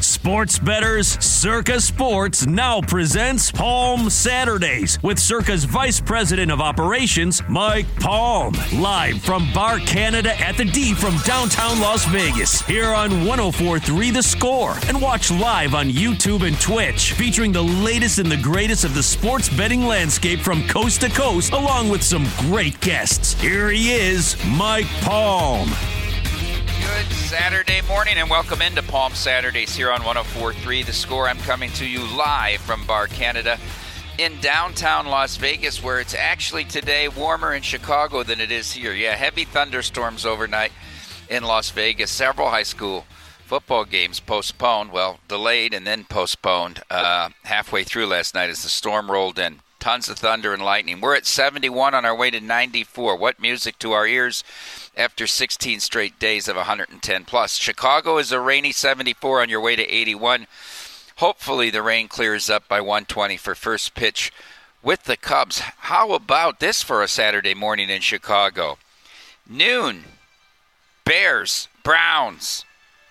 Sports bettors, Circa Sports now presents Palm Saturdays with Circa's Vice President of Operations, Mike Palm. Live from Bar Canada at the D from downtown Las Vegas. Here on 104.3 The Score. And watch live on YouTube and Twitch. Featuring the latest and the greatest of the sports betting landscape from coast to coast, along with some great guests. Here he is, Mike Palm. Good Saturday morning and welcome into Palm Saturdays here on 104.3 The Score. I'm coming to you live from Bar Canada in downtown Las Vegas, where it's actually today warmer in Chicago than it is here. Yeah, heavy thunderstorms overnight in Las Vegas. Several high school football games postponed, delayed and then postponed halfway through last night as the storm rolled in. Tons of thunder and lightning. We're at 71 on our way to 94. What music to our ears after 16 straight days of 110 plus. Chicago is a rainy 74 on your way to 81. Hopefully the rain clears up by 1:20 for first pitch with the Cubs. How about this for a Saturday morning in Chicago? Noon, Bears, Browns.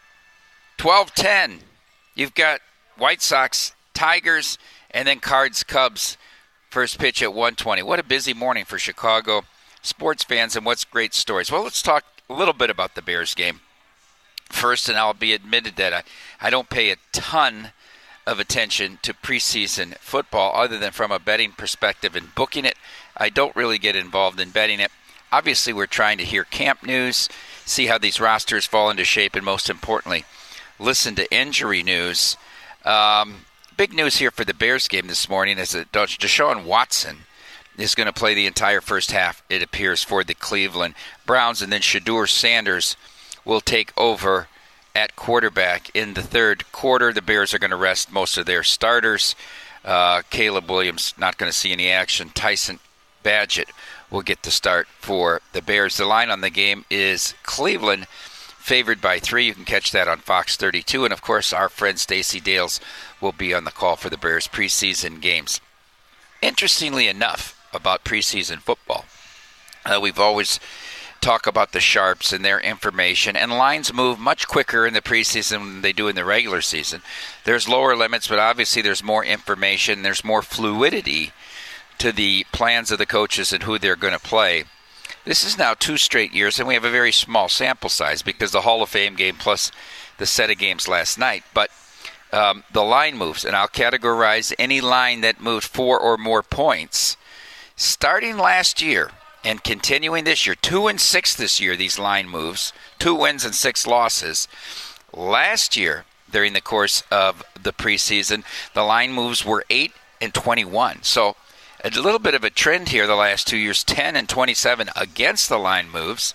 12:10, you've got White Sox, Tigers, and then Cards, Cubs. First pitch at 1:20. What a busy morning for Chicago sports fans, and what's great stories. Well, let's talk a little bit about the Bears game first, and I'll be admitted that I don't pay a ton of attention to preseason football other than from a betting perspective and booking it. I don't really get involved in betting it. Obviously, we're trying to hear camp news, see how these rosters fall into shape, and most importantly, listen to injury news. Big news here for the Bears game this morning is that Deshaun Watson is going to play the entire first half, it appears, for the Cleveland Browns, and then Shedeur Sanders will take over at quarterback in the third quarter. The Bears are going to rest most of their starters. Caleb Williams not going to see any action. Tyson Bagent will get the start for the Bears. The line on the game is Cleveland favored by 3. You can catch that on Fox 32. And, of course, our friend Stacey Dales will be on the call for the Bears preseason games. Interestingly enough about preseason football, we've always talked about the sharps and their information, and lines move much quicker in the preseason than they do in the regular season. There's lower limits, but obviously there's more information. There's more fluidity to the plans of the coaches and who they're going to play. This is now 2 straight years, and we have a very small sample size because the Hall of Fame game plus the set of games last night. But the line moves, and I'll categorize any line that moved 4 or more points. Starting last year and continuing this year, 2-6 this year, these line moves, 2 wins and 6 losses. Last year, during the course of the preseason, the line moves were 8-21. So a little bit of a trend here the last 2 years, 10-27 against the line moves.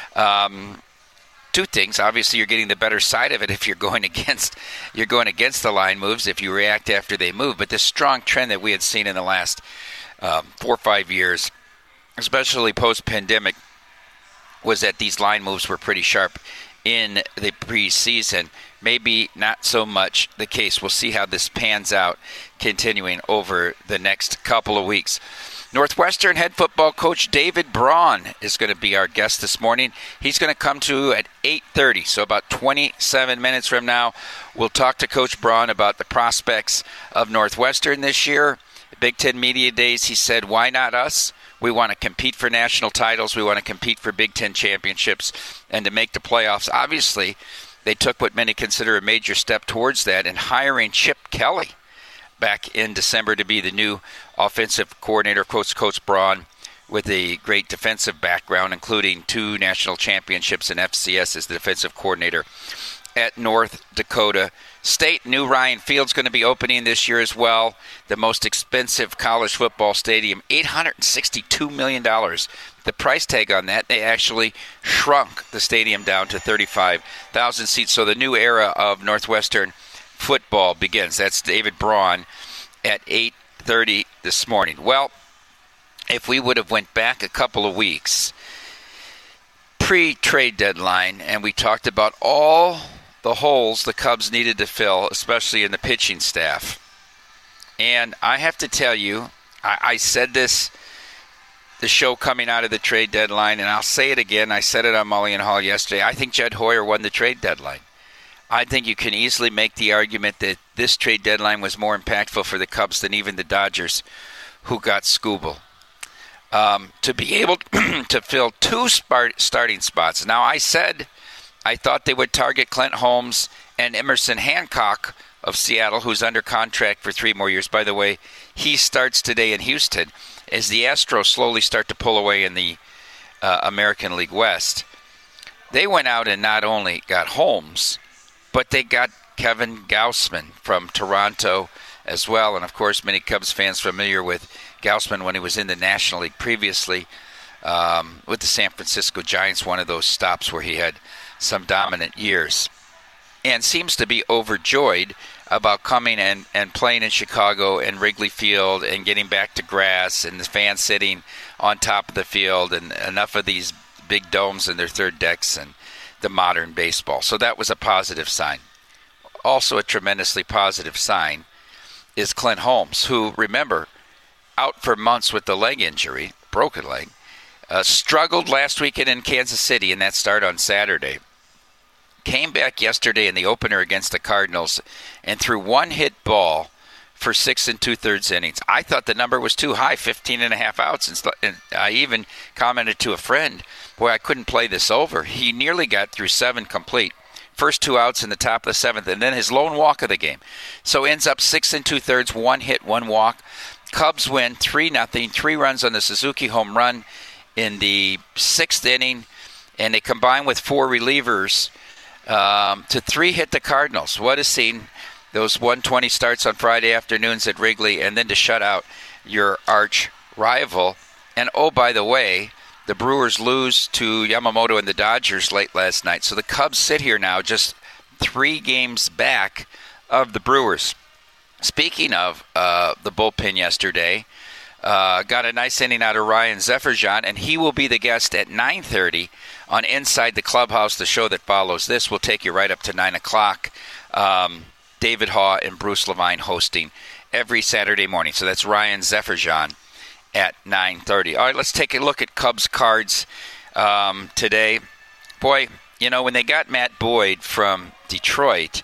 2 things. Obviously, you're getting the better side of it if you're going against the line moves, if you react after they move. But this strong trend that we had seen in the last 4 or 5 years, especially post-pandemic, was that these line moves were pretty sharp in the preseason. Maybe not so much the case. We'll see how this pans out continuing over the next couple of weeks. Northwestern head football coach David Braun is going to be our guest this morning. He's going to come to at 8:30, so about 27 minutes from now. We'll talk to Coach Braun about the prospects of Northwestern this year. Big Ten Media Days, he said, why not us? We want to compete for national titles. We want to compete for Big Ten championships and to make the playoffs. Obviously, they took what many consider a major step towards that in hiring Chip Kelly back in December to be the new offensive coordinator. Coach Braun with a great defensive background, including 2 national championships in FCS as the defensive coordinator at North Dakota State. New Ryan Field's going to be opening this year as well. The most expensive college football stadium, $862 million. The price tag on that, they actually shrunk the stadium down to 35,000 seats. So the new era of Northwestern football begins. That's David Braun at 8:30 this morning. Well, if we would have went back a couple of weeks pre-trade deadline and we talked about all the holes the Cubs needed to fill, especially in the pitching staff. And I have to tell you, I said this, the show coming out of the trade deadline, and I'll say it again. I said it on Mully and Hall yesterday. I think Jed Hoyer won the trade deadline. I think you can easily make the argument that this trade deadline was more impactful for the Cubs than even the Dodgers, who got Skubal. To be able to fill 2 starting spots. Now, I said I thought they would target Clint Holmes and Emerson Hancock of Seattle, who's under contract for 3 more years. By the way, he starts today in Houston as the Astros slowly start to pull away in the American League West. They went out and not only got Holmes, but they got Kevin Gausman from Toronto as well. And, of course, many Cubs fans familiar with Gausman when he was in the National League previously with the San Francisco Giants, one of those stops where he had some dominant years. And seems to be overjoyed about coming and playing in Chicago and Wrigley Field and getting back to grass and the fans sitting on top of the field and enough of these big domes in their third decks and the modern baseball. So that was a positive sign. Also a tremendously positive sign is Clint Holmes, who, remember, out for months with the leg injury, broken leg, struggled last weekend in Kansas City in that start on Saturday. Came back yesterday in the opener against the Cardinals and threw 1 hit ball for 6 2/3 innings. I thought the number was too high, 15.5 outs. And I even commented to a friend, boy, I couldn't play this over. He nearly got through 7 complete. First 2 outs in the top of the 7th, and then his lone walk of the game. So ends up 6 2/3, 1 hit, 1 walk. Cubs win 3-0, 3 runs on the Suzuki home run in the 6th inning, and they combine with 4 relievers to 3 hit the Cardinals. What a scene. Those 120 starts on Friday afternoons at Wrigley, and then to shut out your arch rival. And, oh, by the way, the Brewers lose to Yamamoto and the Dodgers late last night. So the Cubs sit here now just 3 games back of the Brewers. Speaking of the bullpen yesterday, got a nice inning out of Ryan Zefferjan, and he will be the guest at 9:30 on Inside the Clubhouse, the show that follows this. We'll take you right up to 9 o'clock. David Haw and Bruce Levine hosting every Saturday morning. So that's Ryan Zefferjan at 9:30. All right, let's take a look at Cubs cards today. Boy, you know, when they got Matt Boyd from Detroit,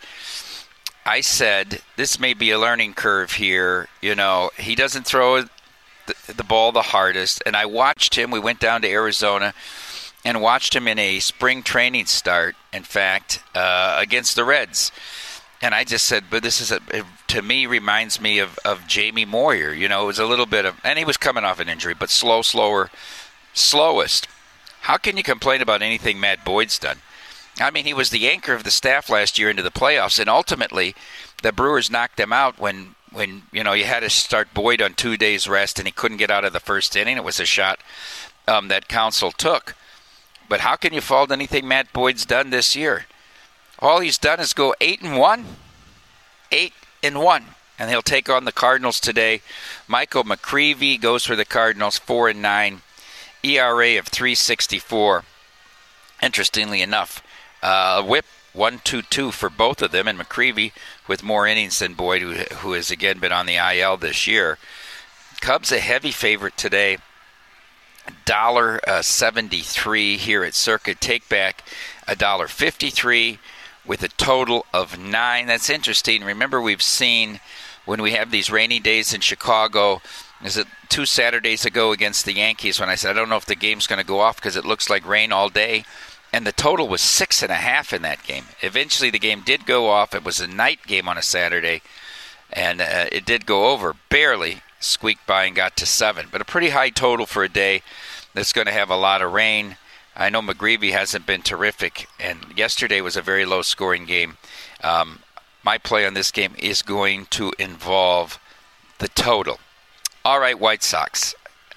I said this may be a learning curve here. You know, he doesn't throw the ball the hardest. And I watched him. We went down to Arizona and watched him in a spring training start, in fact, against the Reds. And I just said, but this is, to me, reminds me of Jamie Moyer. You know, it was a little bit of, and he was coming off an injury, but slowest. How can you complain about anything Matt Boyd's done? I mean, he was the anchor of the staff last year into the playoffs, and ultimately the Brewers knocked them out when you know, you had to start Boyd on 2 days rest, and he couldn't get out of the first inning. It was a shot that Counsell took. But how can you fault anything Matt Boyd's done this year? All he's done is go 8-1. 8-1. And he'll take on the Cardinals today. Michael McCreevy goes for the Cardinals, 4-9. ERA of 3.64. Interestingly enough, whip 1.22 for both of them, and McCreevy with more innings than Boyd, who has again been on the IL this year. Cubs a heavy favorite today, $1.73 here at Circa. Take back $1.53 with a total of 9. That's interesting. Remember, we've seen when we have these rainy days in Chicago, is it 2 Saturdays ago against the Yankees, when I said I don't know if the game's going to go off because it looks like rain all day. And the total was 6.5 in that game. Eventually, the game did go off. It was a night game on a Saturday, and it did go over. Barely squeaked by and got to 7. But a pretty high total for a day that's going to have a lot of rain. I know McGreevy hasn't been terrific, and yesterday was a very low-scoring game. My play on this game is going to involve the total. All right, White Sox.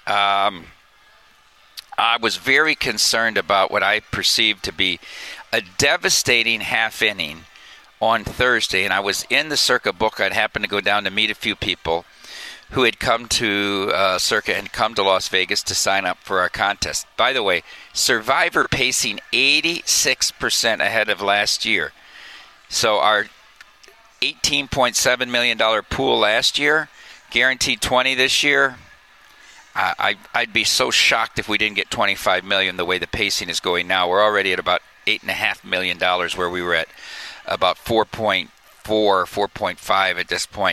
I was very concerned about what I perceived to be a devastating half inning on Thursday, and I was in the Circa book. I'd happened to go down to meet a few people who had come to Circa and come to Las Vegas to sign up for our contest. By the way, Survivor pacing 86% ahead of last year. So our $18.7 million pool last year, guaranteed 20 this year. I'd be so shocked if we didn't get $25 million the way the pacing is going now. We're already at about $8.5 million where we were at about 4.4, 4.5 at this point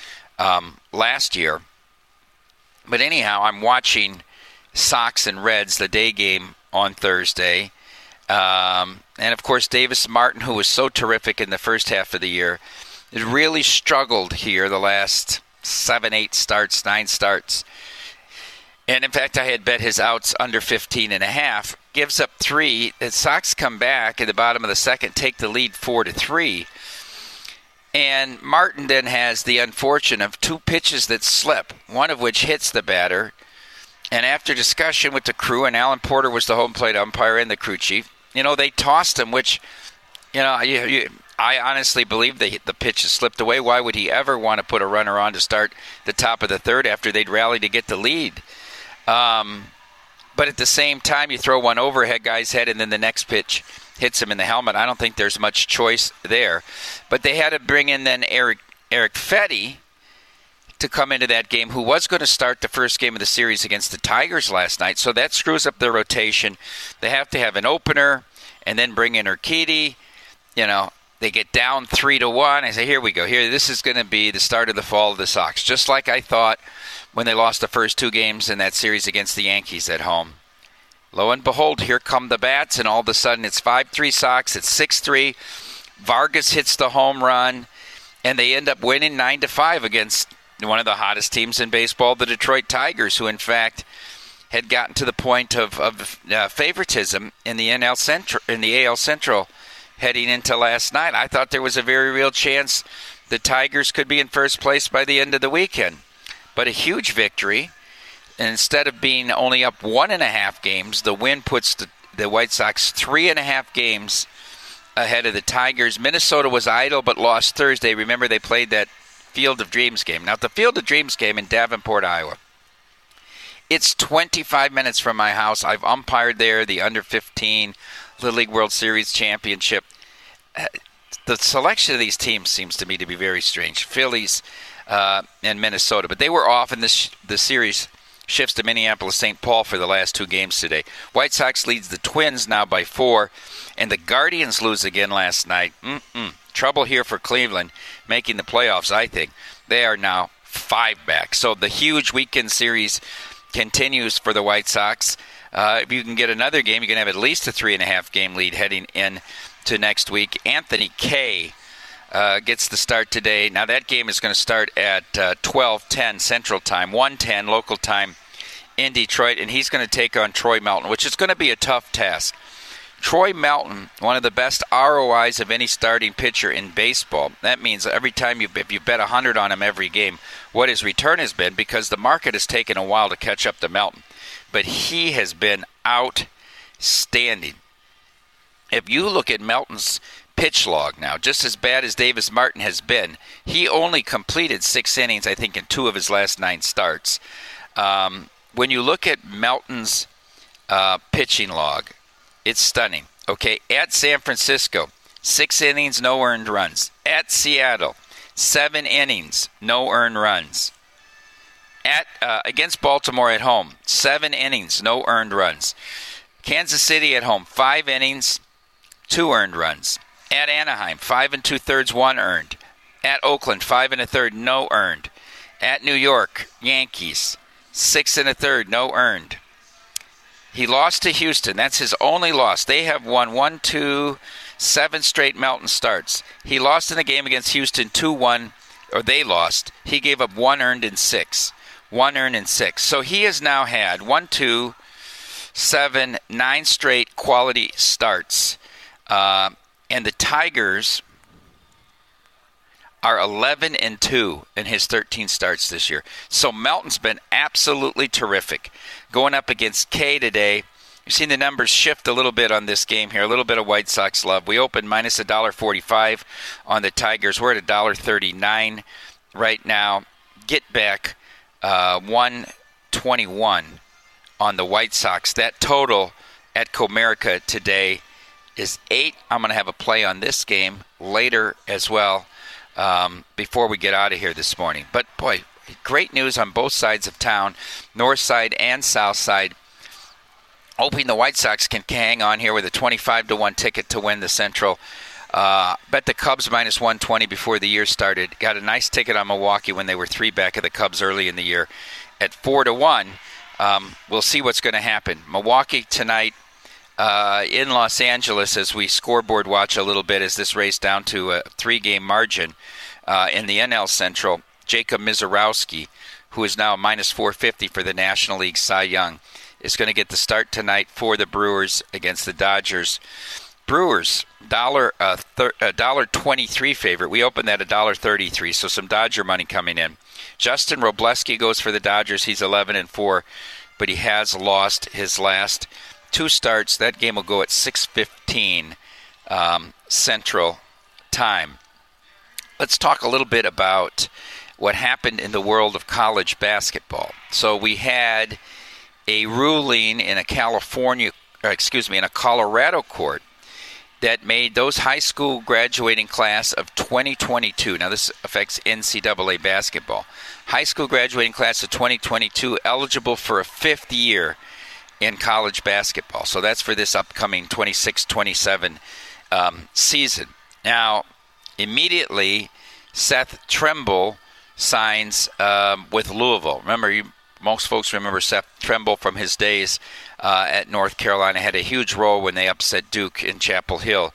last year. But anyhow, I'm watching Sox and Reds, the day game on Thursday. And, of course, Davis Martin, who was so terrific in the first half of the year, has really struggled here the last 7, 8 starts, 9 starts. And, in fact, I had bet his outs under 15.5. Gives up 3. The Sox come back at the bottom of the second, take the lead 4-3. And Martin then has the unfortune of 2 pitches that slip, one of which hits the batter. And after discussion with the crew, and Alan Porter was the home plate umpire and the crew chief, they tossed him, which, I honestly believe the pitch has slipped away. Why would he ever want to put a runner on to start the top of the third after they'd rally to get the lead? But at the same time, you throw one overhead guy's head, and then the next pitch hits him in the helmet. I don't think there's much choice there. But they had to bring in then Eric Fetty to come into that game, who was going to start the first game of the series against the Tigers last night. So that screws up their rotation. They have to have an opener and then bring in Urquidy. They get down 3-1. I say, here we go. This is going to be the start of the fall of the Sox, just like I thought when they lost the first 2 games in that series against the Yankees at home. Lo and behold, here come the bats, and all of a sudden it's 5-3 Sox, it's 6-3. Vargas hits the home run, and they end up winning 9-5 against one of the hottest teams in baseball, the Detroit Tigers, who in fact had gotten to the point of favoritism in the AL Central heading into last night. I thought there was a very real chance the Tigers could be in first place by the end of the weekend. But a huge victory. And instead of being only up 1.5 games, the win puts the White Sox 3.5 games ahead of the Tigers. Minnesota was idle but lost Thursday. Remember, they played that Field of Dreams game. Now, the Field of Dreams game in Davenport, Iowa, it's 25 minutes from my house. I've umpired there the Under-15 Little League World Series Championship. The selection of these teams seems to me to be very strange. Phillies and Minnesota. But they were off, and the series shifts to Minneapolis-St. Paul for the last 2 games today. White Sox leads the Twins now by 4, and the Guardians lose again last night. Trouble here for Cleveland, making the playoffs, I think. They are now 5 back. So the huge weekend series continues for the White Sox. If you can get another game, you can have at least a 3.5 game lead heading in to next week. Anthony Kay gets the start today. Now that game is going to start at 12:10 Central Time, 1:10 local time in Detroit, and he's going to take on Troy Melton, which is going to be a tough task. Troy Melton, one of the best ROIs of any starting pitcher in baseball. That means every time if you bet 100 on him every game, what his return has been, because the market has taken a while to catch up to Melton. But he has been outstanding. If you look at Melton's pitch log now, just as bad as Davis Martin has been, he only completed 6 innings, I think, in 2 of his last 9 starts. When you look at Melton's pitching log, it's stunning. Okay, at San Francisco, 6 innings, no earned runs. At Seattle, 7 innings, no earned runs. At against Baltimore at home, 7 innings, no earned runs. Kansas City at home, 5 innings, 2 earned runs. At Anaheim, 5 2/3, 1 earned. At Oakland, 5 1/3, no earned. At New York, Yankees, 6 1/3, no earned. He lost to Houston. That's his only loss. They have won 7 straight Melton starts. He lost in the game against Houston 2-1, or they lost. He gave up 1 earned in 6. 1 earned in 6. So he has now had 1, 2, 7, 9 straight quality starts. And the Tigers are 11-2 in his 13 starts this year. So Melton's been absolutely terrific. Going up against Kay today, you've seen the numbers shift a little bit on this game here, a little bit of White Sox love. We opened minus $1.45 on the Tigers. We're at $1.39 right now. Get back 121 on the White Sox. That total at Comerica today is 8. I'm going to have a play on this game later as well. Before we get out of here this morning. But, boy, great news on both sides of town, north side and south side. Hoping the White Sox can hang on here with a 25-1 ticket to win the Central. Bet the Cubs minus 120 before the year started. Got a nice ticket on Milwaukee when they were 3 back of the Cubs early in the year at 4-1. We'll see what's going to happen. Milwaukee tonight in Los Angeles as we scoreboard watch a little bit as this race down to a 3-game margin in the NL Central. Jacob Misiorowski, who is now minus 450 for the National League Cy Young, is going to get the start tonight for the Brewers against the Dodgers. Brewers, $1.23 favorite. We opened at $1.33, so some Dodger money coming in. Justin Robleski goes for the Dodgers. He's 11-4, but he has lost his last 2 starts. That game will go at 6:15 Central Time. Let's talk a little bit about what happened in the world of college basketball. So we had a ruling in a Colorado court that made those high school graduating class of 2022. Now this affects NCAA basketball. High school graduating class of 2022 eligible for a 5th year in college basketball. So that's for this upcoming 26-27 season. Now, immediately, Seth Trimble signs with Louisville. Remember, most folks remember Seth Trimble from his days at North Carolina. Had a huge role when they upset Duke in Chapel Hill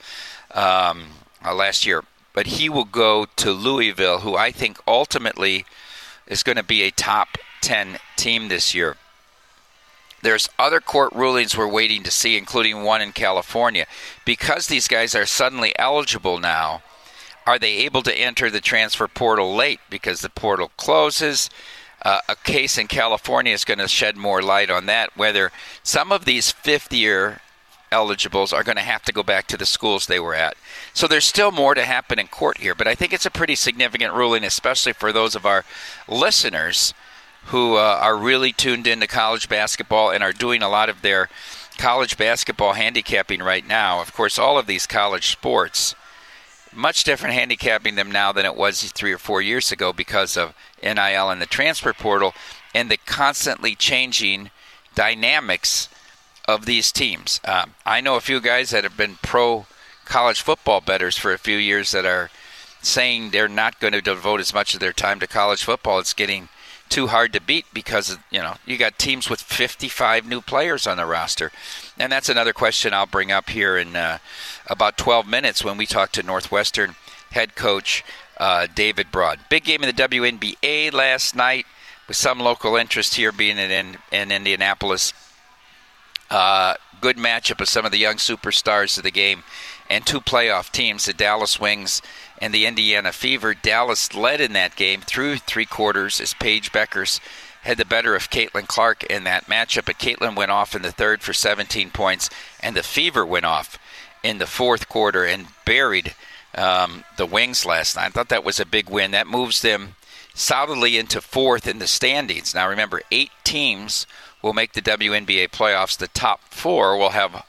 last year. But he will go to Louisville, who I think ultimately is going to be a top 10 team this year. There's other court rulings we're waiting to see, including one in California. Because these guys are suddenly eligible now, are they able to enter the transfer portal late because the portal closes? A case in California is going to shed more light on that, whether some of these 5th-year eligibles are going to have to go back to the schools they were at. So there's still more to happen in court here, but I think it's a pretty significant ruling, especially for those of our listeners who are really tuned into college basketball and are doing a lot of their college basketball handicapping right now. Of course, all of these college sports, much different handicapping them now than it was 3 or 4 years ago because of NIL and the transfer portal and the constantly changing dynamics of these teams. I know a few guys that have been pro college football bettors for a few years that are saying they're not going to devote as much of their time to college football. It's getting too hard to beat because you got teams with 55 new players on the roster. And that's another question I'll bring up here in about 12 minutes when we talk to Northwestern head coach David Broad. Big game in the WNBA last night with some local interest here being in Indianapolis. Good matchup of some of the young superstars of the game and 2 playoff teams, the Dallas Wings and the Indiana Fever. Dallas led in that game through 3 quarters as Paige Beckers had the better of Caitlin Clark in that matchup. But Caitlin went off in the 3rd for 17 points, and the Fever went off in the 4th quarter and buried the Wings last night. I thought that was a big win. That moves them solidly into 4th in the standings. Now remember, 8 teams will make the WNBA playoffs. The top 4 will have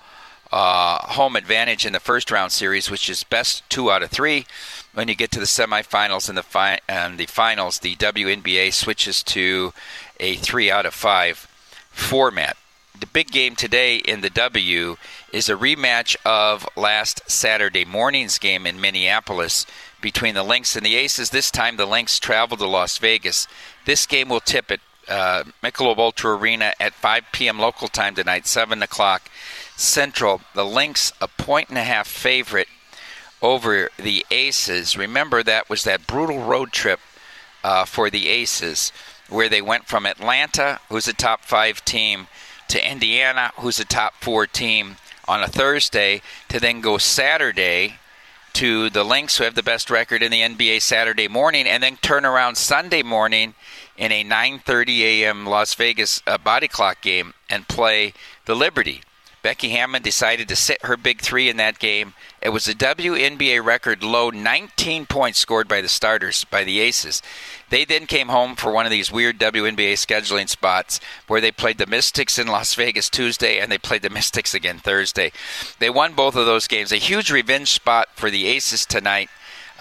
home advantage in the first round series, which is best 2 out of 3. When you get to the semifinals and the finals, the WNBA switches to a 3 out of 5 format. The big game today in the W is a rematch of last Saturday morning's game in Minneapolis between the Lynx and the Aces. This time the Lynx travel to Las Vegas. This game will tip at Michelob Ultra Arena at 5 p.m. local time tonight, 7 o'clock Central. The Lynx, a 1.5-point favorite over the Aces. Remember, that was that brutal road trip for the Aces where they went from Atlanta, who's a top 5 team, to Indiana, who's a top 4 team on a Thursday, to then go Saturday to the Lynx, who have the best record in the NBA Saturday morning, and then turn around Sunday morning in a 9:30 a.m. Las Vegas body clock game and play the Liberty. Becky Hammon decided to sit her big 3 in that game. It was a WNBA record low 19 points scored by the starters, by the Aces. They then came home for one of these weird WNBA scheduling spots where they played the Mystics in Las Vegas Tuesday and they played the Mystics again Thursday. They won both of those games. A huge revenge spot for the Aces tonight.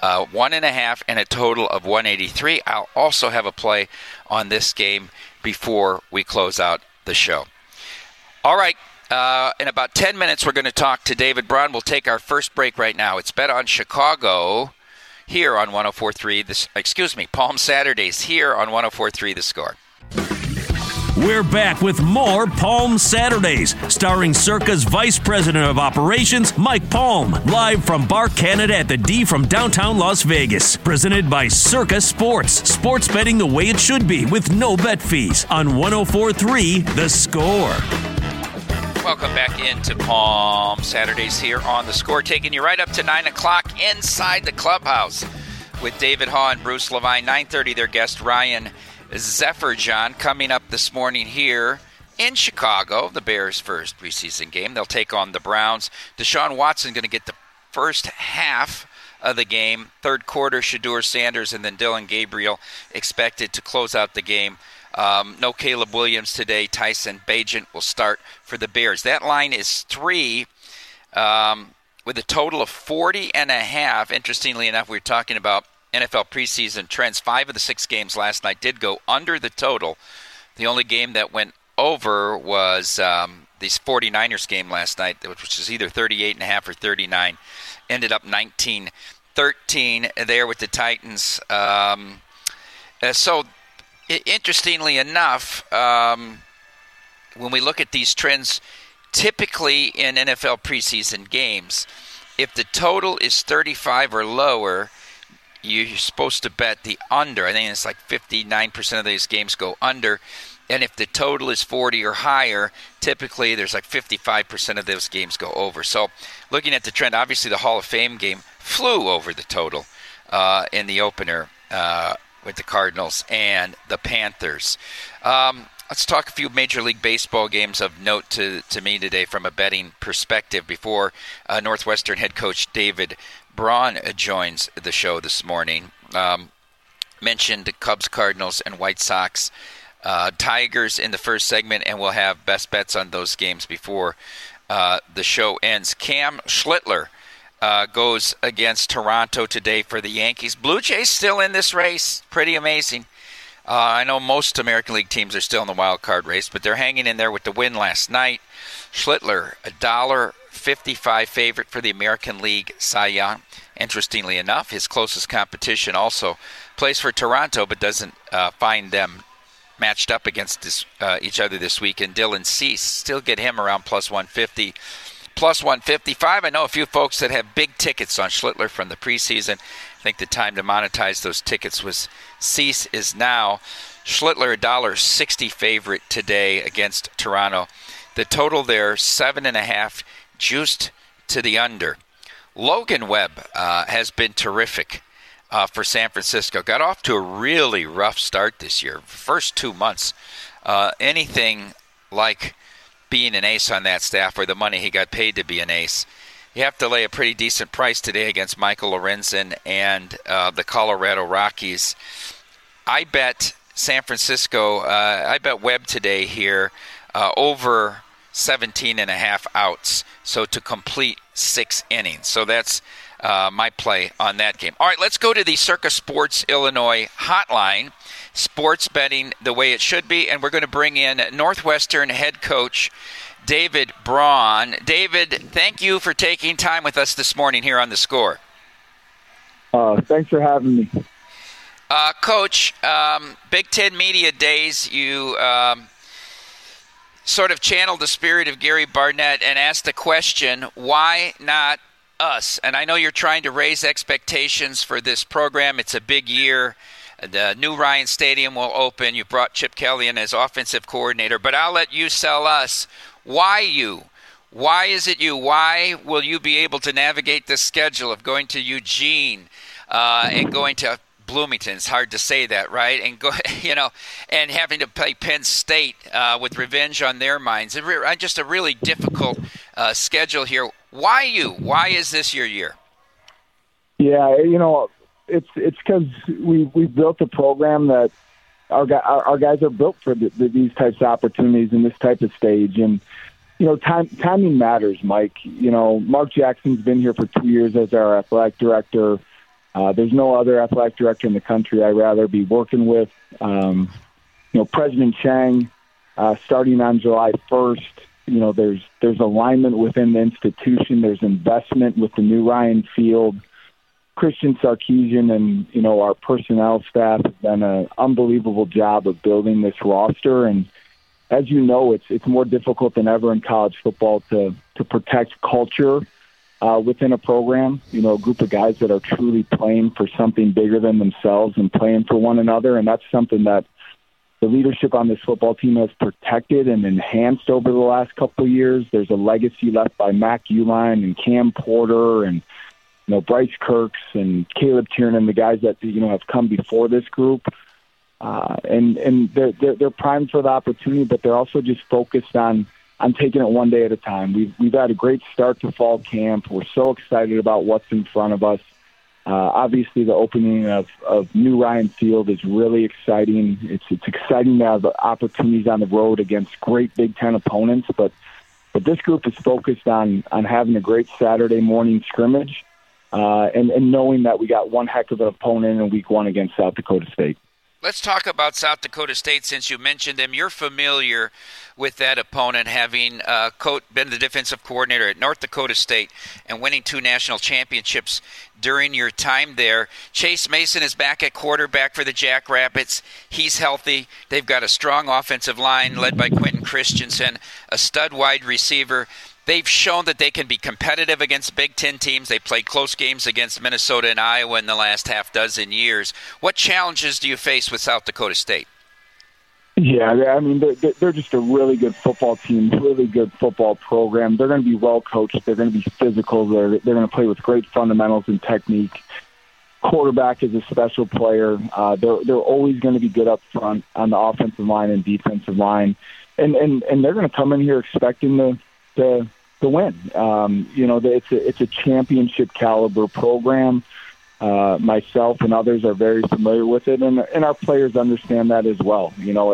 1.5 and a total of 183. I'll also have a play on this game before we close out the show. All right. In about 10 minutes, we're going to talk to David Braun. We'll take our first break right now. It's Bet on Chicago here on 104.3. Palm Saturdays here on 104.3 The Score. We're back with more Palm Saturdays, starring Circa's Vice President of Operations, Mike Palm, live from Bar Canada at the D from downtown Las Vegas. Presented by Circa Sports. Sports betting the way it should be with no bet fees on 104.3 The Score. Welcome back into Palm Saturdays here on The Score, taking you right up to 9 o'clock inside the clubhouse with David Haugh and Bruce Levine. 9:30, their guest Ryan Zefferjohn coming up this morning here in Chicago, the Bears' first preseason game. They'll take on the Browns. Deshaun Watson going to get the first half of the game. Third quarter, Shedeur Sanders and then Dillon Gabriel expected to close out the game. No Caleb Williams today. Tyson Bagent will start for the Bears. That line is 3 with a total of 40.5. Interestingly enough, we were talking about NFL preseason trends. 5 of the 6 games last night did go under the total. The only game that went over was this 49ers game last night, which was either 38.5 or 39. Ended up 19-13 there with the Titans. So, interestingly enough, when we look at these trends, typically in NFL preseason games, if the total is 35 or lower, you're supposed to bet the under. I think it's like 59% of these games go under. And if the total is 40 or higher, typically there's like 55% of those games go over. So looking at the trend, obviously the Hall of Fame game flew over the total in the opener with the Cardinals and the Panthers. Let's talk a few Major League Baseball games of note to me today from a betting perspective before Northwestern head coach David Braun joins the show this morning. Mentioned Cubs, Cardinals, and White Sox. Tigers in the first segment, and we'll have best bets on those games before the show ends. Cam Schlittler goes against Toronto today for the Yankees. Blue Jays still in this race. Pretty amazing. I know most American League teams are still in the wild card race, but they're hanging in there with the win last night. Schlittler, $1.55 favorite for the American League Cy Young. Interestingly enough, his closest competition also plays for Toronto, but doesn't find them matched up against each other this week. And Dylan Cease, still get him around plus 150. Plus 155. I know a few folks that have big tickets on Schlittler from the preseason. I think the time to monetize those tickets was Cease is now. Schlittler, $1.60 favorite today against Toronto. The total there, 7.5, juiced to the under. Logan Webb has been terrific for San Francisco. Got off to a really rough start this year. First 2 months, anything like being an ace on that staff or the money he got paid to be an ace, you have to lay a pretty decent price today against Michael Lorenzen and the Colorado Rockies. I bet San Francisco, I bet Webb today here over 17.5 outs, so to complete 6 innings. So that's my play on that game. All right, let's go to the Circa Sports Illinois hotline. Sports betting the way it should be, and we're going to bring in Northwestern head coach David Braun. David, thank you for taking time with us this morning here on The Score. Thanks for having me. Coach, Big Ten Media Days, you sort of channeled the spirit of Gary Barnett and asked the question, why not us? And I know you're trying to raise expectations for this program. It's a big year. The new Ryan Stadium will open. You brought Chip Kelly in as offensive coordinator, but I'll let you sell us. Why you? Why is it you? Why will you be able to navigate this schedule of going to Eugene and going to Bloomington? It's hard to say that, right? And go, and having to play Penn State with revenge on their minds. Just a really difficult schedule here. Why you? Why is this your year? Yeah, it's because we built a program that our guys are built for these types of opportunities in this type of stage. And, timing matters, Mike. Mark Jackson's been here for 2 years as our athletic director. There's no other athletic director in the country I'd rather be working with. President Chang, starting on July 1st, there's alignment within the institution. There's investment with the new Ryan Field. Christian Sarkisian and, our personnel staff have done an unbelievable job of building this roster. And as you know, it's more difficult than ever in college football to protect culture within a program, a group of guys that are truly playing for something bigger than themselves and playing for one another. And that's something that the leadership on this football team has protected and enhanced over the last couple of years. There's a legacy left by Mac Uline and Cam Porter and Bryce Kirks and Caleb Tiernan, the guys that have come before this group, and they're primed for the opportunity, but they're also just focused on taking it one day at a time. We've had a great start to fall camp. We're so excited about what's in front of us. Obviously, the opening of new Ryan Field is really exciting. It's exciting to have opportunities on the road against great Big Ten opponents, but this group is focused on having a great Saturday morning scrimmage. And knowing that we got one heck of an opponent in week 1 against South Dakota State. Let's talk about South Dakota State since you mentioned them. You're familiar with that opponent, having been the defensive coordinator at North Dakota State and winning 2 national championships during your time there. Chase Mason is back at quarterback for the Jackrabbits. He's healthy. They've got a strong offensive line led by Quentin Christensen, a stud wide receiver. They've shown that they can be competitive against Big Ten teams. They played close games against Minnesota and Iowa in the last half dozen years. What challenges do you face with South Dakota State? Yeah, I mean, they're just a really good football team, really good football program. They're going to be well coached. They're going to be physical. They're going to play with great fundamentals and technique. Quarterback is a special player. They're always going to be good up front on the offensive line and defensive line. And they're going to come in here expecting to win. It's a championship caliber program. Myself and others are very familiar with it, and our players understand that as well.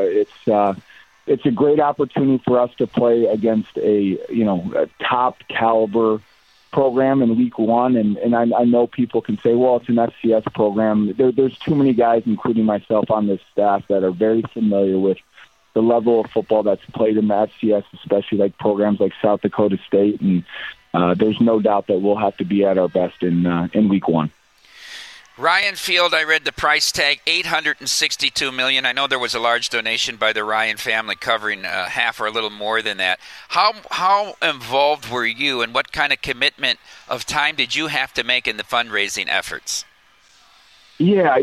It's a great opportunity for us to play against a top caliber program in week 1, and I know people can say, well, it's an FCS program. There's too many guys, including myself, on this staff that are very familiar with the level of football that's played in the FCS, especially like programs like South Dakota State, and there's no doubt that we'll have to be at our best in week 1. Ryan Field, I read the price tag, $862 million. I know there was a large donation by the Ryan family covering half or a little more than that. How involved were you, and what kind of commitment of time did you have to make in the fundraising efforts? Yeah,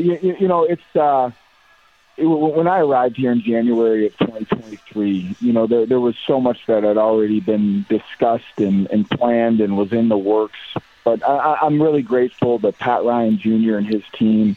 it's when I arrived here in January of 2023, there was so much that had already been discussed and planned and was in the works. But I'm really grateful that Pat Ryan Jr. and his team,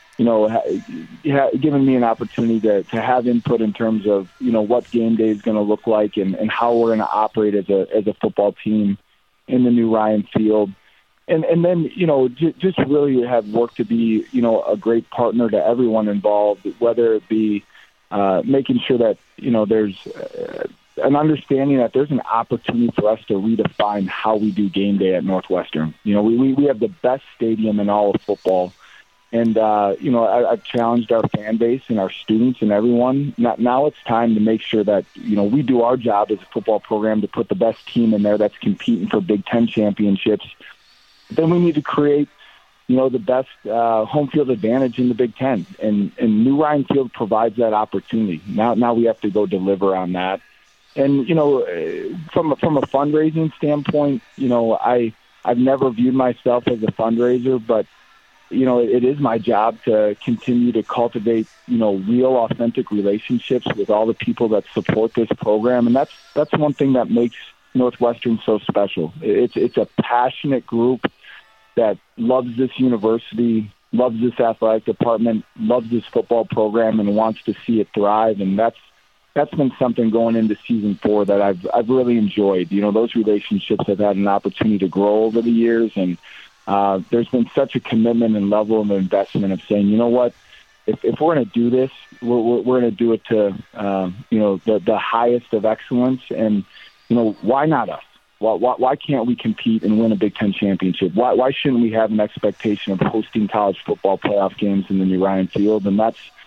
given me an opportunity to have input in terms of, what game day is going to look like and how we're going to operate as a football team in the new Ryan Field. And then, just really have worked to be, a great partner to everyone involved, whether it be making sure that, there's an understanding that there's an opportunity for us to redefine how we do game day at Northwestern. We have the best stadium in all of football. And, I've challenged our fan base and our students and everyone. Now it's time to make sure that, we do our job as a football program to put the best team in there that's competing for Big Ten championships. Then we need to create, the best home field advantage in the Big Ten. And New Ryan Field provides that opportunity. Now we have to go deliver on that. And, from a fundraising standpoint, I've never viewed myself as a fundraiser, but, it is my job to continue to cultivate, real, authentic relationships with all the people that support this program. And that's one thing that makes Northwestern so special. It's a passionate group that loves this university, loves this athletic department, loves this football program, and wants to see it thrive. And that's been something going into season 4 that I've really enjoyed. Those relationships have had an opportunity to grow over the years, and there's been such a commitment and level of investment of saying, you know what, if we're going to do this, we're going to do it to the highest of excellence. And why not us? Why can't we compete and win a Big Ten championship? Why shouldn't we have an expectation of hosting college football playoff games in the new Ryan Field? And that's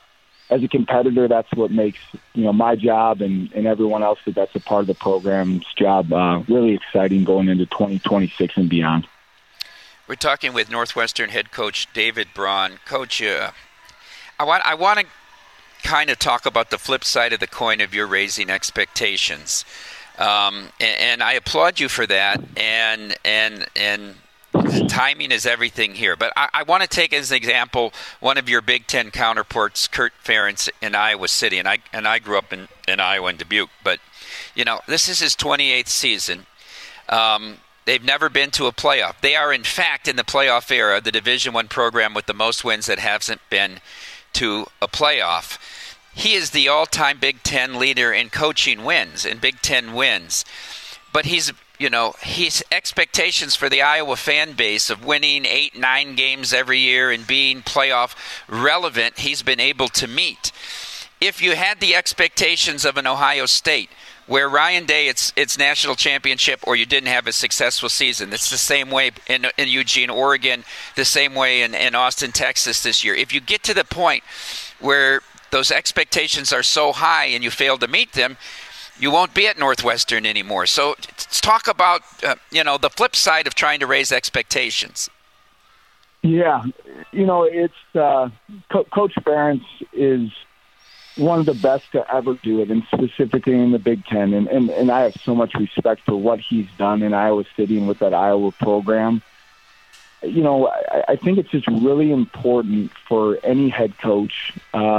as a competitor, that's what makes, my job and everyone else that's a part of the program's job really exciting going into 2026 and beyond. We're talking with Northwestern head coach David Braun. Coach, I want to kind of talk about the flip side of the coin of your raising expectations. And I applaud you for that, and timing is everything here. But I want to take as an example one of your Big Ten counterparts, Kirk Ferentz in Iowa City, and I grew up in Iowa and Dubuque. But this is his 28th season. They've never been to a playoff. They are, in fact, in the playoff era, the Division I program with the most wins that hasn't been to a playoff. He is the all-time Big Ten leader in coaching wins, in Big Ten wins. But his expectations for the Iowa fan base of winning 8-9 games every year and being playoff relevant, he's been able to meet. If you had the expectations of an Ohio State, where Ryan Day, it's national championship, or you didn't have a successful season. It's the same way in Eugene, Oregon, the same way in Austin, Texas this year. If you get to the point where those expectations are so high and you fail to meet them, you won't be at Northwestern anymore. So let's talk about the flip side of trying to raise expectations. Yeah, it's Coach Ferentz is one of the best to ever do it, and specifically in the Big Ten. And I have so much respect for what he's done in Iowa City and with that Iowa program. I think it's just really important for any head coach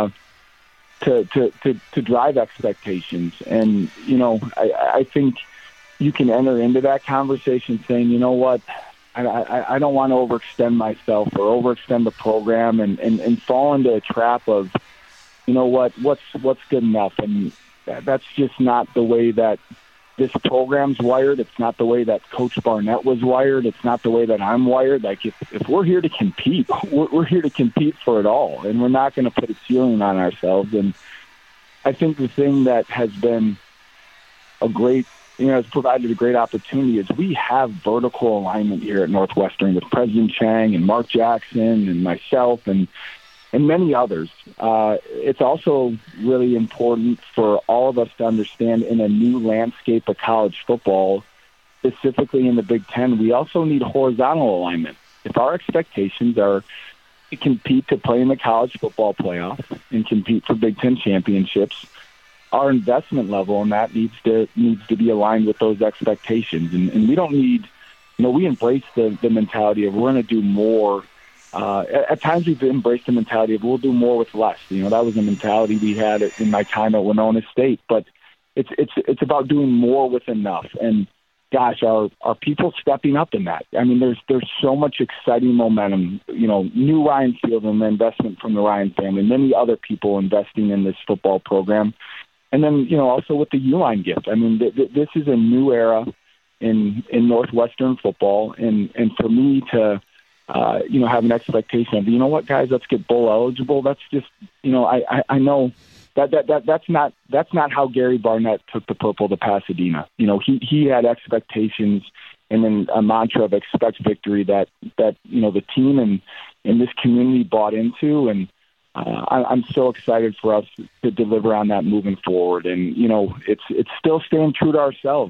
to drive expectations. And, I think you can enter into that conversation saying, you know what, I don't want to overextend myself or overextend the program and fall into a trap of, what's good enough. And that's just not the way that this program's wired. It's not the way that Coach Barnett was wired. It's not the way that I'm wired. Like, if we're here to compete, we're here to compete for it all, and we're not going to put a ceiling on ourselves. And I think the thing that has been has provided a great opportunity is we have vertical alignment here at Northwestern with President Chang and Mark Jackson and myself and many others. It's also really important for all of us to understand in a new landscape of college football, specifically in the Big Ten, we also need horizontal alignment. If our expectations are to compete to play in the college football playoff and compete for Big Ten championships, our investment level in that needs to be aligned with those expectations. And we don't need, we embrace the mentality of we're going to do more. At times we've embraced the mentality of we'll do more with less. That was a mentality we had in my time at Winona State. But it's about doing more with enough. And gosh, are people stepping up in that? I mean, there's so much exciting momentum. New Ryan Field and the investment from the Ryan family, many other people investing in this football program, and then also with the Uline gift. I mean, this is a new era in Northwestern football, and for me to have an expectation of, what, guys, let's get bowl eligible. That's just, I know that's not how Gary Barnett took the purple to Pasadena. He had expectations and then a mantra of expect victory that the team and this community bought into. And I'm so excited for us to deliver on that moving forward. And, it's still staying true to ourselves.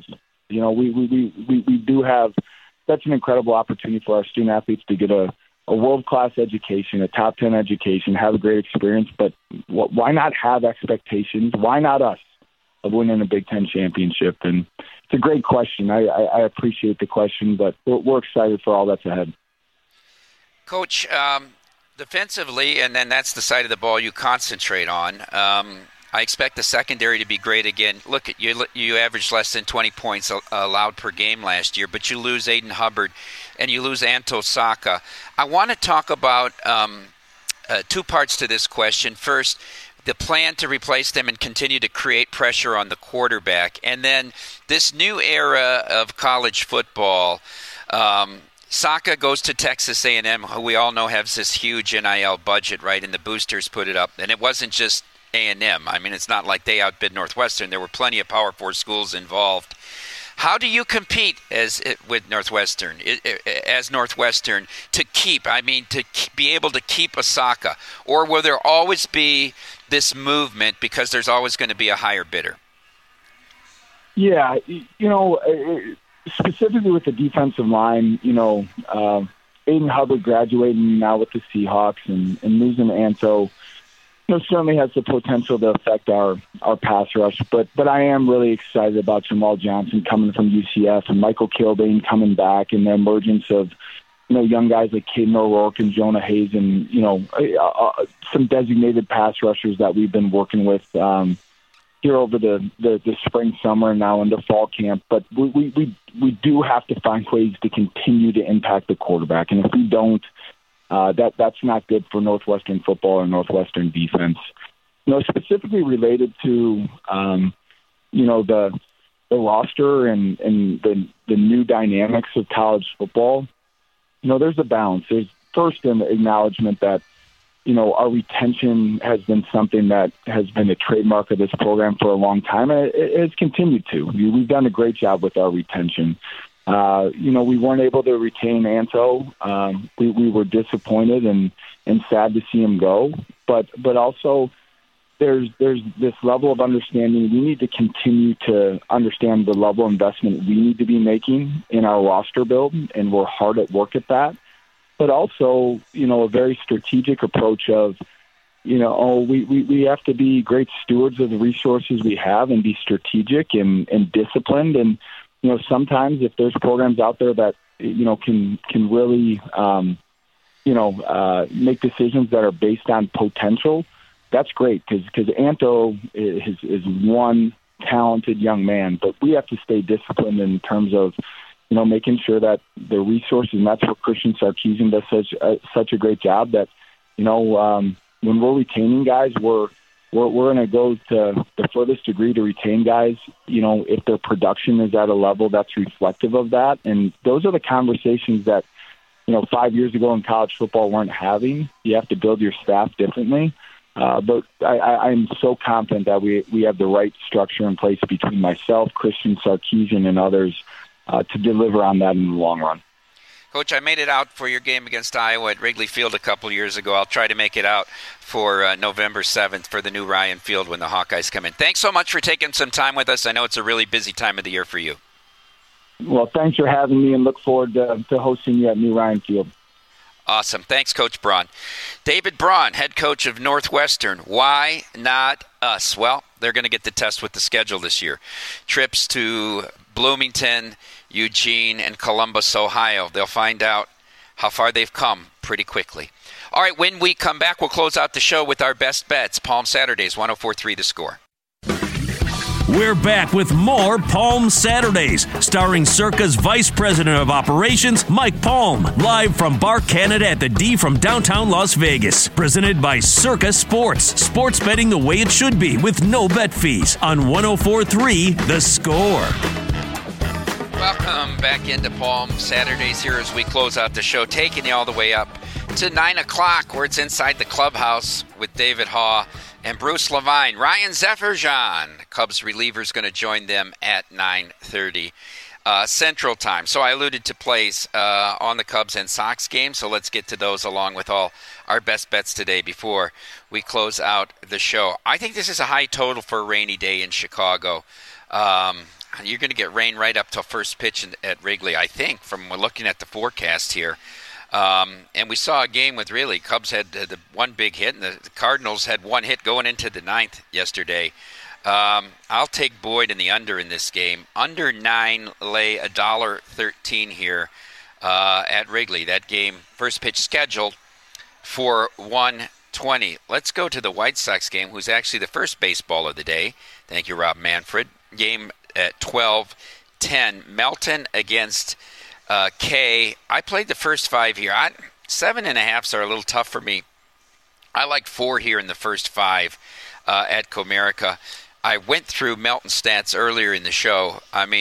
We do have such an incredible opportunity for our student athletes to get a world-class education, a top 10 education, have a great experience. But why not have expectations? Why not us of winning a Big Ten championship? And it's a great question. I appreciate the question, but we're excited for all that's ahead. Coach, defensively, and then that's the side of the ball you concentrate on. I expect the secondary to be great again. Look, you averaged less than 20 points allowed per game last year, but you lose Aiden Hubbard and you lose Anto Saka. I want to talk about two parts to this question. First, the plan to replace them and continue to create pressure on the quarterback. And then this new era of college football, Saka goes to Texas A&M, who we all know has this huge NIL budget, right? And the boosters put it up. And it wasn't just A&M. I mean, it's not like they outbid Northwestern. There were plenty of Power 4 schools involved. How do you compete with Northwestern, as Northwestern, to keep? I mean, be able to keep Osaka? Or will there always be this movement because there's always going to be a higher bidder? Yeah, specifically with the defensive line, Aiden Hubbard graduating now with the Seahawks and losing Anto, certainly has the potential to affect our pass rush. But I am really excited about Jamal Johnson coming from UCF and Michael Kilbane coming back and the emergence of, young guys like Caden O'Rourke and Jonah Hayes and, some designated pass rushers that we've been working with here over the spring, summer, and now into fall camp. But we do have to find ways to continue to impact the quarterback. And if we don't, that's not good for Northwestern football or Northwestern defense. Specifically related to, the roster and the new dynamics of college football, there's a balance. There's first an acknowledgement that, our retention has been something that has been a trademark of this program for a long time, and it has continued to. We've done a great job with our retention. We weren't able to retain Anto. We were disappointed and sad to see him go. But also there's this level of understanding. We need to continue to understand the level of investment we need to be making in our roster build, and we're hard at work at that. But also, a very strategic approach of, we have to be great stewards of the resources we have and be strategic and disciplined. And, sometimes if there's programs out there that, can really, make decisions that are based on potential, that's great because Anto is one talented young man, but we have to stay disciplined in terms of, making sure that the resources, and that's where Christian Sarkisian does such a great job that, when we're retaining guys, we're going to go to the furthest degree to retain guys, if their production is at a level that's reflective of that. And those are the conversations that, 5 years ago in college football weren't having. You have to build your staff differently. But I'm so confident that we have the right structure in place between myself, Christian Sarkisian, and others to deliver on that in the long run. Coach, I made it out for your game against Iowa at Wrigley Field a couple years ago. I'll try to make it out for November 7th for the new Ryan Field when the Hawkeyes come in. Thanks so much for taking some time with us. I know it's a really busy time of the year for you. Well, thanks for having me, and look forward to hosting you at new Ryan Field. Awesome. Thanks, Coach Braun. David Braun, head coach of Northwestern. Why not us? Well, they're going to get the test with the schedule this year. Trips to Bloomington, Eugene, and Columbus, Ohio. They'll find out how far they've come pretty quickly. All right, when we come back, we'll close out the show with our best bets. Palm Saturdays, 104.3 The Score. We're back with more Palm Saturdays, starring Circa's Vice President of Operations, Mike Palm, live from Bar Canada at the D from downtown Las Vegas. Presented by Circa Sports. Sports betting the way it should be with no bet fees on 104.3 The Score. Welcome back into Palm Saturdays here as we close out the show, taking you all the way up to 9 o'clock, where it's inside the clubhouse with David Haugh and Bruce Levine. Ryan Zefferjan, Cubs reliever, is going to join them at 9:30 Central Time. So I alluded to plays on the Cubs and Sox game, so let's get to those along with all our best bets today before we close out the show. I think this is a high total for a rainy day in Chicago. You're going to get rain right up till first pitch at Wrigley, I think, from looking at the forecast here. And we saw a game with really Cubs had the one big hit, and the Cardinals had one hit going into the ninth yesterday. I'll take Boyd in the under in this game. Under 9, lay $1.13 here at Wrigley. That game, first pitch scheduled for 1:20. Let's go to the White Sox game, who's actually the first baseball of the day. Thank you, Rob Manfred. Game at 12:10. Melton against K. I played the first 5 here. 7.5s are a little tough for me. I like 4 here in the first 5 at Comerica. I went through Melton stats earlier in the show.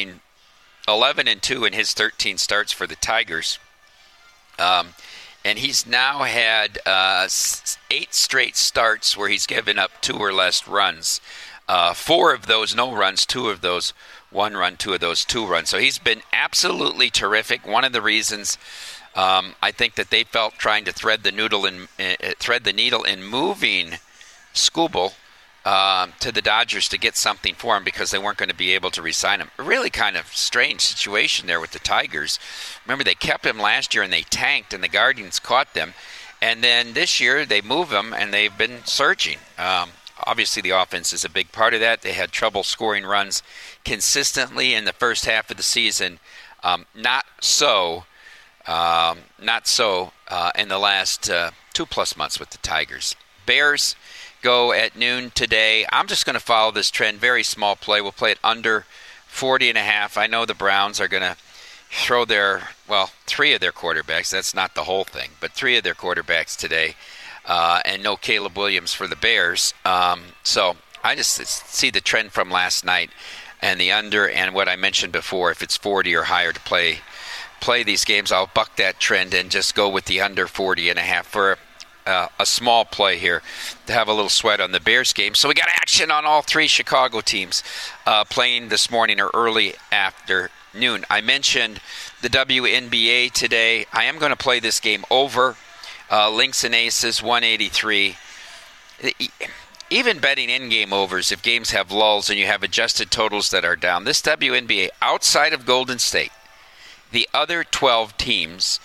11-2 in his 13 starts for the Tigers. And he's now had 8 straight starts where he's given up 2 or less runs. 4 of those no runs, 2 of those 1 run, 2 of those 2 runs. So he's been absolutely terrific. One of the reasons I think that they felt trying to thread the needle in moving Skubal to the Dodgers to get something for him because they weren't going to be able to re-sign him. A really kind of strange situation there with the Tigers. Remember, they kept him last year and they tanked, and the Guardians caught them. And then this year they move him, and they've been surging. Obviously, the offense is a big part of that. They had trouble scoring runs consistently in the first half of the season. Not so in the last 2+ months with the Tigers. Bears go at noon today. I'm just going to follow this trend. Very small play. We'll play it under 40.5. I know the Browns are going to throw three of their quarterbacks. That's not the whole thing, but three of their quarterbacks today, and no Caleb Williams for the Bears. So I just see the trend from last night and the under, and what I mentioned before, if it's 40 or higher to play these games, I'll buck that trend and just go with the under 40.5 for a small play here to have a little sweat on the Bears game. So we got action on all three Chicago teams playing this morning or early afternoon. I mentioned the WNBA today. I am going to play this game over. Lynx and Aces, 183. Even betting in-game overs, if games have lulls and you have adjusted totals that are down. This WNBA, outside of Golden State, the other 12 teams,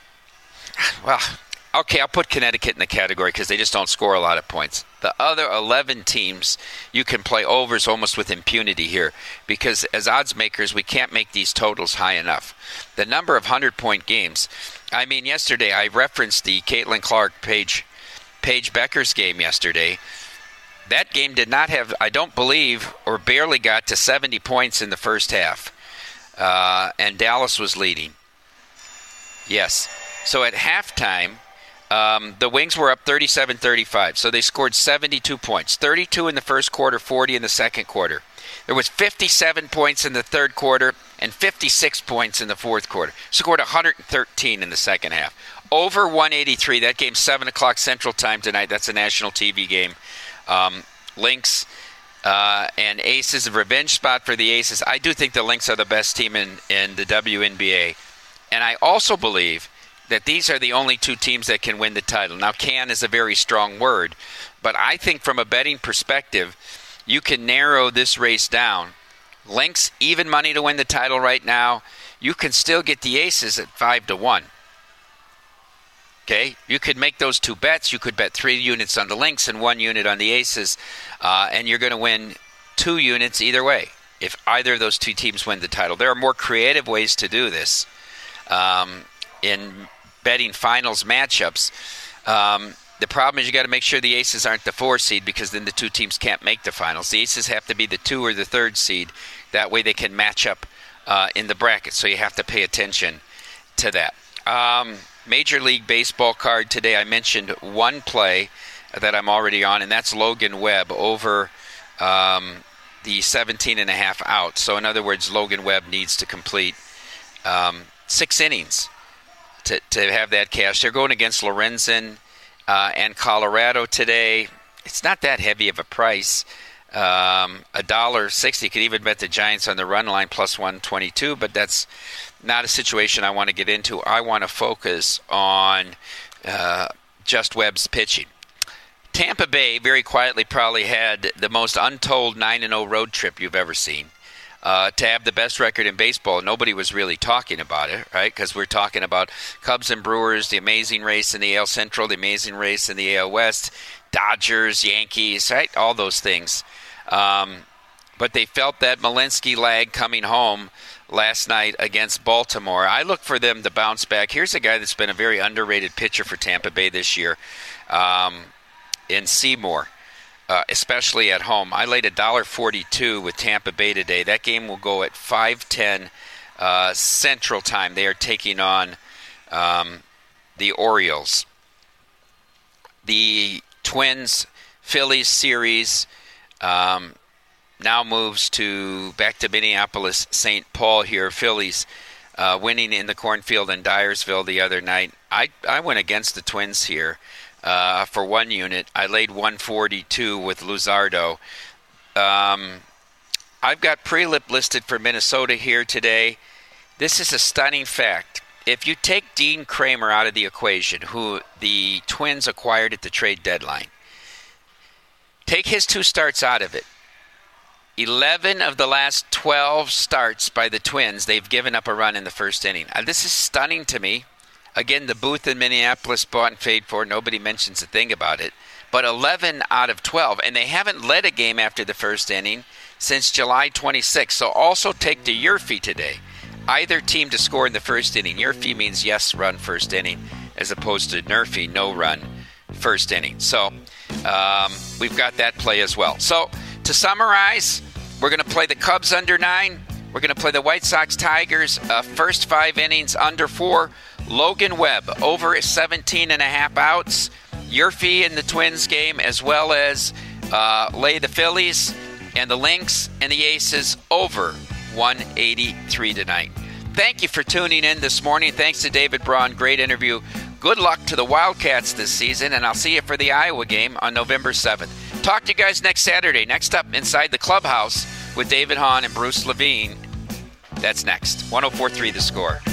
okay, I'll put Connecticut in the category because they just don't score a lot of points. The other 11 teams, you can play overs almost with impunity here because as odds makers, we can't make these totals high enough. The number of 100-point games, yesterday I referenced the Caitlin Clark, Paige Becker's game yesterday. That game did not have, I don't believe, or barely got to 70 points in the first half. And Dallas was leading. Yes. So at halftime, the Wings were up 37-35. So they scored 72 points. 32 in the first quarter, 40 in the second quarter. There was 57 points in the third quarter and 56 points in the fourth quarter. Scored 113 in the second half. Over 183. That game's 7 o'clock Central Time tonight. That's a national TV game. Lynx and Aces, a revenge spot for the Aces. I do think the Lynx are the best team in the WNBA. And I also believe that these are the only two teams that can win the title. Now, can is a very strong word, but I think from a betting perspective, you can narrow this race down. Lynx, even money to win the title right now. You can still get the Aces at 5-1. Okay, you could make those two bets. You could bet 3 units on the Lynx and 1 unit on the Aces, and you're going to win 2 units either way if either of those two teams win the title. There are more creative ways to do this in betting finals matchups. The problem is you got to make sure the Aces aren't the 4 seed because then the two teams can't make the finals. The Aces have to be the 2 or the 3rd seed. That way they can match up in the bracket, so you have to pay attention to that. Major League Baseball card today. I mentioned one play that I'm already on, and that's Logan Webb over the 17.5 out. So in other words, Logan Webb needs to complete 6 innings to have that cash. They're going against Lorenzen and Colorado today. It's not that heavy of a price. $1.60. Could even bet the Giants on the run line plus 122, but that's not a situation I want to get into. I want to focus on just Webb's pitching. Tampa Bay very quietly probably had the most untold 9-0 road trip you've ever seen. To have the best record in baseball, nobody was really talking about it, right? Because we're talking about Cubs and Brewers, the amazing race in the AL Central, the amazing race in the AL West, Dodgers, Yankees, right? All those things. But they felt that Malinsky lag coming home last night against Baltimore. I look for them to bounce back. Here's a guy that's been a very underrated pitcher for Tampa Bay this year in Seymour. Especially at home. I laid $1.42 with Tampa Bay today. That game will go at 5:10 Central Time. They are taking on the Orioles. The Twins-Phillies series now moves back to Minneapolis-St. Paul here. Phillies winning in the cornfield in Dyersville the other night. I went against the Twins here. For 1 unit, I laid 142 with Luzardo. I've got Prelip listed for Minnesota here today. This is a stunning fact. if you take Dean Kramer out of the equation, who the Twins acquired at the trade deadline, take his 2 starts out of it. 11 of the last 12 starts by the Twins, they've given up a run in the first inning. This is stunning to me. Again, the booth in Minneapolis bought and paid for. Nobody mentions a thing about it. But 11 out of 12. And they haven't led a game after the first inning since July 26th. So also take the Yurfee today. Either team to score in the first inning. Yurfee means yes run first inning, as opposed to Nerfie, no run first inning. So we've got that play as well. So to summarize, we're going to play the Cubs under 9. We're going to play the White Sox Tigers first 5 innings under 4. Logan Webb over 17.5 outs. Yurfee in the Twins game, as well as lay the Phillies and the Lynx and the Aces over 183 tonight. Thank you for tuning in this morning. Thanks to David Braun. Great interview. Good luck to the Wildcats this season, and I'll see you for the Iowa game on November 7th. Talk to you guys next Saturday. Next up, Inside the Clubhouse with David Hahn and Bruce Levine. That's next. 104.3 The Score.